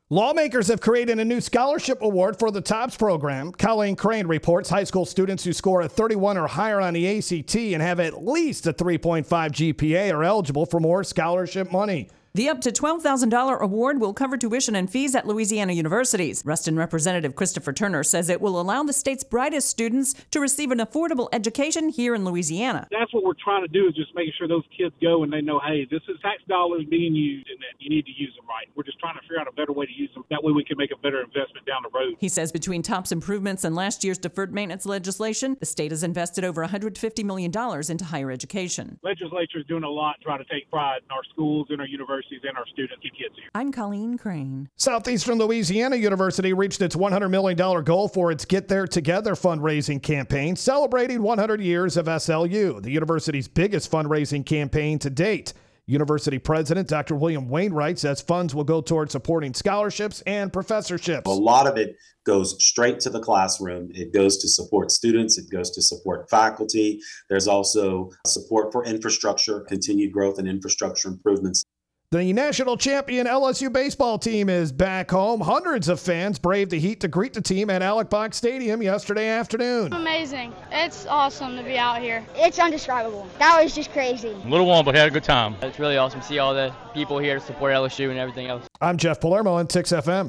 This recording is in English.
Lawmakers have created a new scholarship award for the TOPS program. Colleen Crane reports high school students who score a 31 or higher on the ACT and have at least a 3.5 GPA are eligible for more scholarship money. The up to $12,000 award will cover tuition and fees at Louisiana universities. Ruston Representative Christopher Turner says it will allow the state's brightest students to receive an affordable education here in Louisiana. That's what we're trying to do, is just making sure those kids go and they know, hey, this is tax dollars being used and that you need to use them right. We're just trying to figure out a better way to use them. That way we can make a better investment down the road. He says between TOPS improvements and last year's deferred maintenance legislation, the state has invested over $150 million into higher education. Legislature is doing a lot to try to take pride in our schools and our universities and our students and kids here. I'm Colleen Crane. Southeastern Louisiana University reached its $100 million goal for its Get There Together fundraising campaign, celebrating 100 years of SLU, the university's biggest fundraising campaign to date. University President Dr. William Wainwright says funds will go toward supporting scholarships and professorships. A lot of it goes straight to the classroom. It goes to support students. It goes to support faculty. There's also support for infrastructure, continued growth and infrastructure improvements. The national champion LSU baseball team is back home. Hundreds of fans braved the heat to greet the team at Alex Box Stadium yesterday afternoon. Amazing. It's awesome to be out here. It's undescribable. That was just crazy. A little warm, but had a good time. It's really awesome to see all the people here to support LSU and everything else. I'm Jeff Palermo on 6FM.